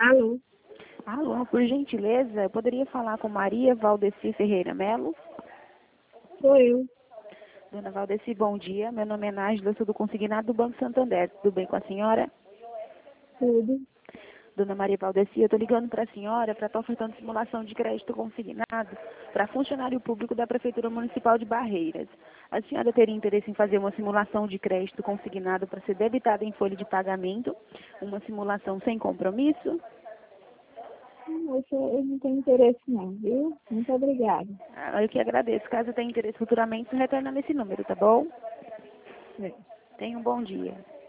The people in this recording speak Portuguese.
Alô, Alô, por gentileza, eu poderia falar com Maria Valdeci Ferreira Melo? sou eu. Dona Valdeci, bom dia. Meu nome é Nájila, eu sou do Consignado do Banco Santander. Tudo bem com a senhora? Tudo. Dona Maria Valdeci, eu estou ligando para a senhora para estar ofertando simulação de crédito consignado para funcionário público da Prefeitura Municipal de Barreiras. A senhora teria interesse em fazer uma simulação de crédito consignado para ser debitada em folha de pagamento? Uma simulação sem compromisso? Eu não tenho interesse não, viu? Muito obrigada. Eu que agradeço. Caso tenha interesse futuramente, retorna nesse número, tá bom? É. Tenha um bom dia.